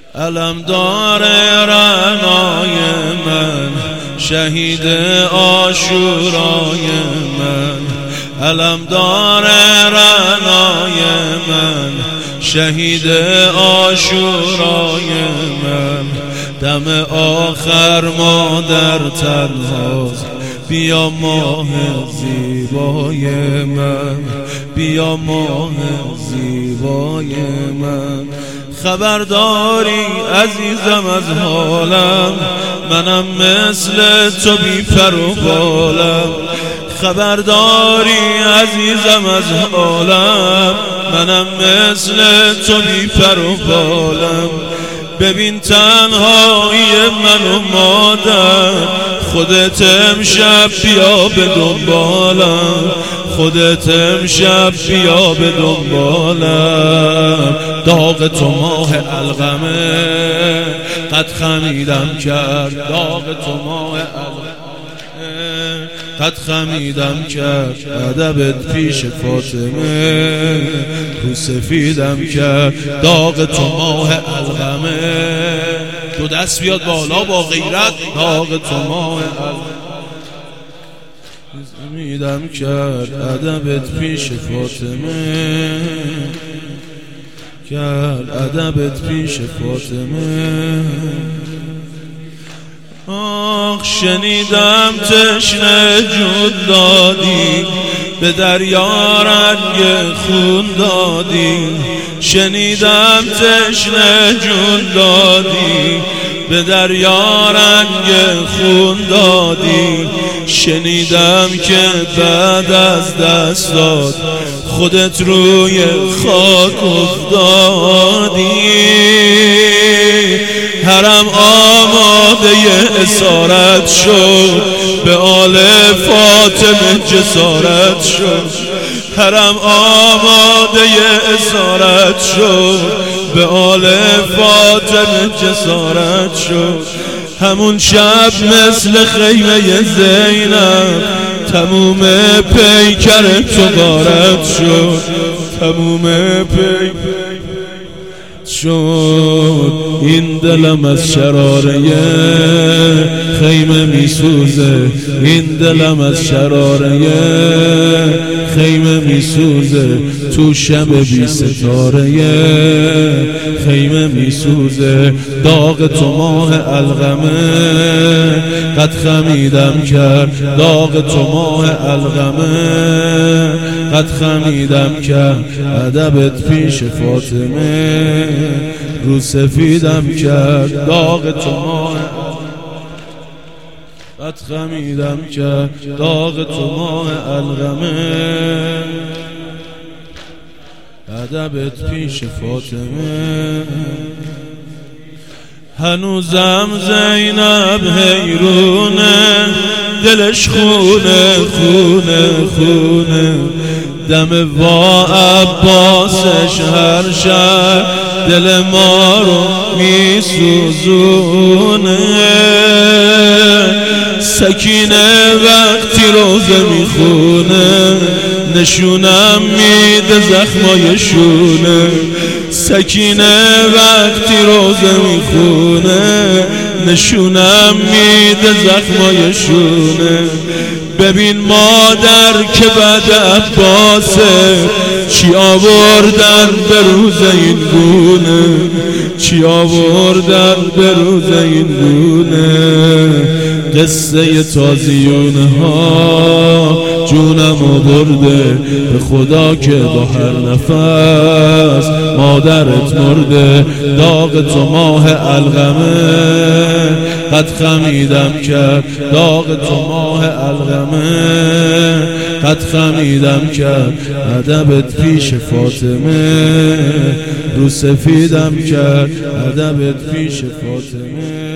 علمدار رعنای من، شهید عاشورای من. علمدار رعنای من، شهید عاشورای من. دم آخر مادر تنهاست، بیا ماه زیبای من، بیا ماه زیبای من. خبرداری عزیزم از حالم، منم مثل تو بی پر و بالم. خبرداری عزیزم از حالم، منم مثل تو بی پر و بالم. ببین تنهایی من و مادر، خودت امشب بیا به دنبالم، خودت امشب بیا به دنبالم. داغ تو ماه القمه قد خمیدم کرد، داغ تو ماه القمه قد خمیدم کرد. ادبت پیش فاطمه رو سفیدم کرد، داغ تو ماه القمه. دو دست بیاد بالا با غیرت، داغ تو ماه القمه میدم کرد. ادبت پیش فاطمه کرد، ادبت پیش فاطمه. آخ شنیدم تشنه جون دادی، به دریا رنگ خون دادی. شنیدم تشنه جون دادی، به دریا رنگ خون دادی. شنیدم که بعد از دست داد خودت روی خاک افتادی. حرم آماده اسارت شد، به آل فاطمه جسارت شد. حرم آماده اسارت شد، به آل فاطمه جسارت شد. همون شب مثل خیمه زینب، تموم پیکر تو غارت شد، تموم پیکر شد. این دلم از شراره خیمه میسوزه، این دلم از شراره خیمه میسوزه. تو شب بی ستاره خیمه میسوزه. داغ تو ماه القمه قد خمیدم کرد، داغ تو ماه القمه قد خمیدم کرد. ادبت پیش فاطمه رو سفیدم کرد، داغ تو ماه قد خمیدم کرد. داغ تو ماه القمه، ادبت پیش فاطمه. هنوزم زینب حیرونه، دلش خونه خونه خونه. دم وا عباسش هر شب دل ما رو میسوزونه. سکینه وقتی روزه میخونه، نشونم میده زخمای شونه. سکینه وقتی روزه میخونه، نشونم میده زخمای شونه. ببین مادر که بعد عباسه، چی آوردن به روز این گونه، چی آوردن به روز این گونه. قصه تازیونه ها جونمو برده، به خدا که با هر نفس مادرت مرده. داغ تو ماه القمه قد خمیدم کرد، داغ تو ماه القمه قد خمیدم کرد. ادبت پیش فاطمه رو سفیدم کرد، ادبت پیش فاطمه.